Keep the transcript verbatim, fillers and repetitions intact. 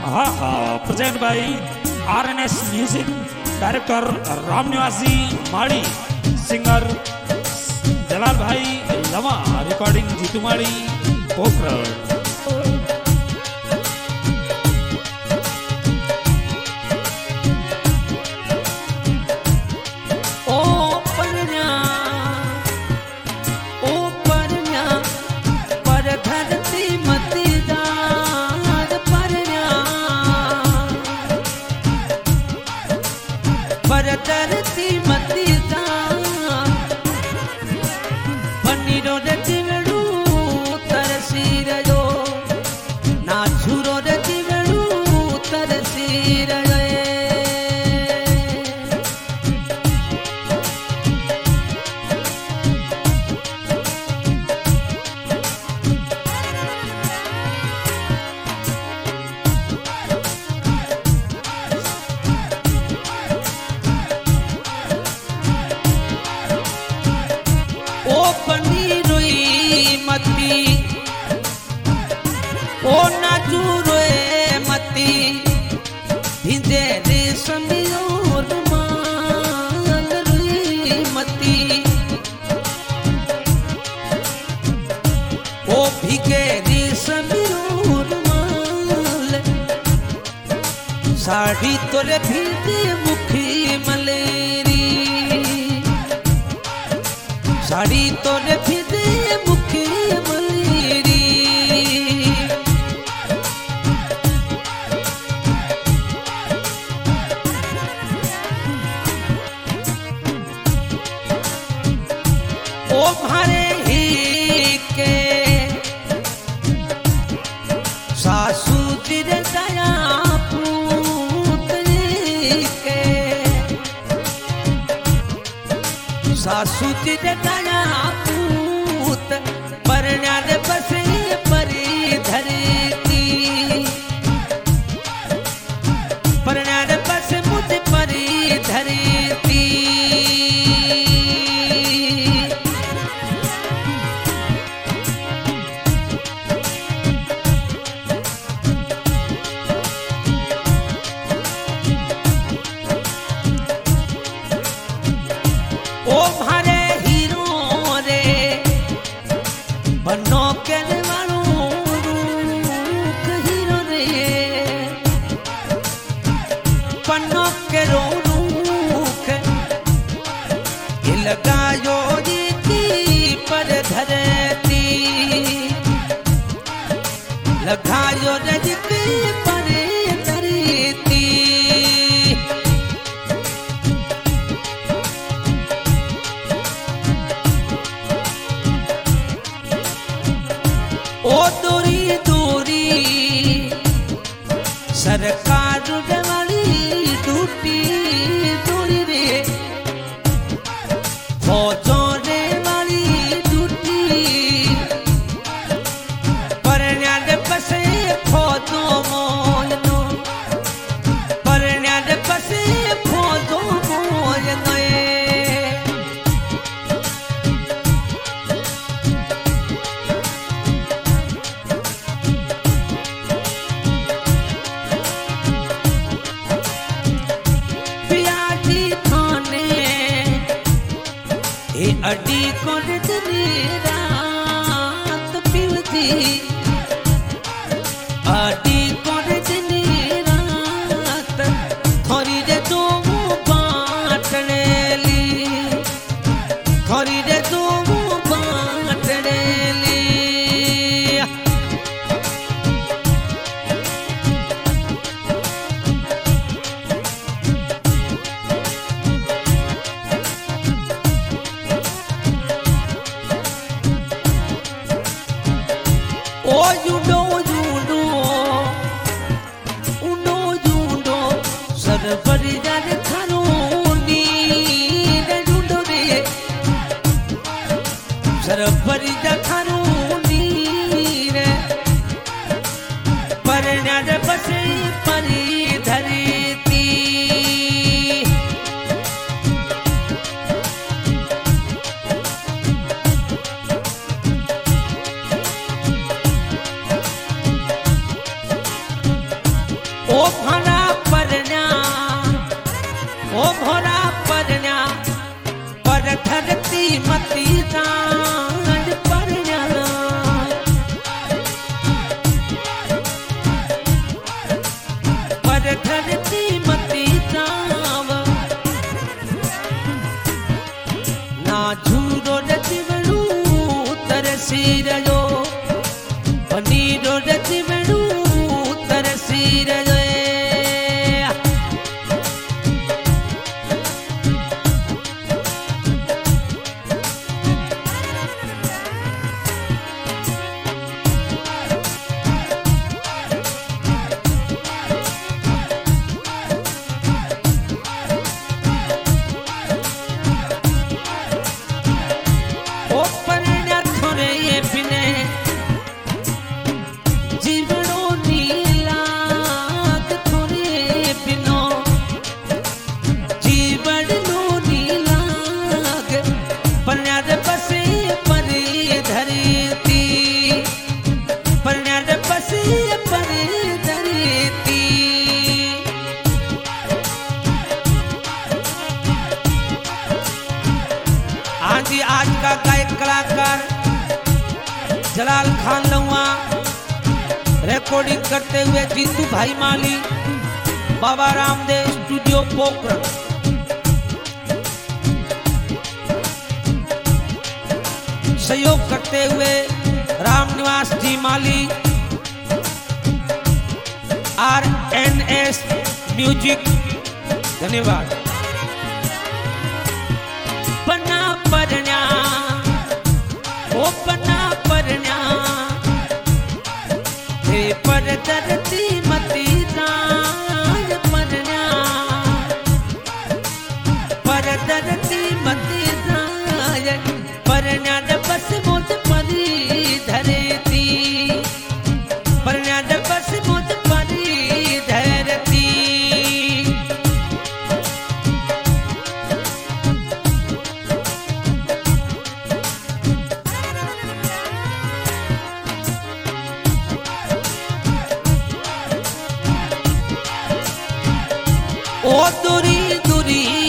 हाँ हाँ present by RNS music director Ram निवासी माड़ी, सिंगर जलाल भाई लमा, रिकॉर्डिंग जीतू माड़ी पोखरण। ओ नाचू रोए मती भिंदे रेशम और माल रोई मती ओ भिगे रेशम और माल साड़ी तोरे भिंदे मुखी मलेरी साड़ी तोरे भिंदे मुखी मलेरी ओ भारे ही के सासू जी रे दया पुत्री के सासू जी रे दया पुत परण्या रे बसे परी धरती परण्या रे बसे मुझ परी धरती ओ भारे हीरो रे बनो के वालो रूख हीरो रे बनो के रो रूख ये लगायो रीति पर धरती लगायो रीति पर धरती ओ दूरी दूरी सरकार वाली टूटी दूरी रे फौजों रे वाली टूटी परण्या रे बसे फौजों मोयनो परण्या रे बसे फौजों मोयनो ओ भरा परण्या ओ भरा परण्या पर धरती मती जान परण्या पर धरती मती जाव ना झूरो रजवणू तरसी रयो पनीरो रजवणू तरसी रयो आज का गायक कलाकार जलाल खान लुआ रिकॉर्डिंग करते हुए जीतू भाई माली बाबा रामदेव स्टूडियो पोखरण सहयोग करते हुए Ram Niwas ji Mali R N S music धन्यवाद। पन्ना परण्या ओ पन्ना परण्या हे पर धरती मती जान परण्या पर धरती मती जान परण्या बस मोत परी धरती परण्या बस मोत परी धरती ओ दूरी दूरी